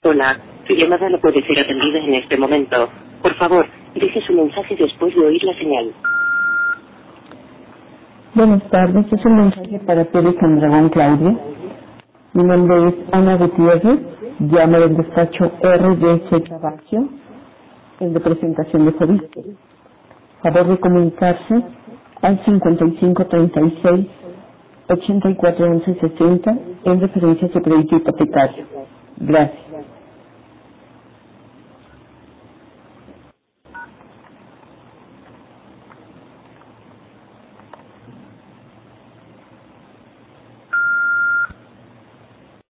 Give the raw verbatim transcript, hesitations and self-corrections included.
Hola, su llamada no puede ser atendida en este momento. Por favor, deje su mensaje después de oír la señal. Buenas tardes, es un mensaje para Pérez Mondragón Claudia. Mi nombre es Ana Gutiérrez, llamo del despacho R D C Trabajo, en representación de Fobiste. Favor de comunicarse al cincuenta y cinco treinta y seis ochenta y cuatro once sesenta en referencia a su crédito hipotecario. Gracias.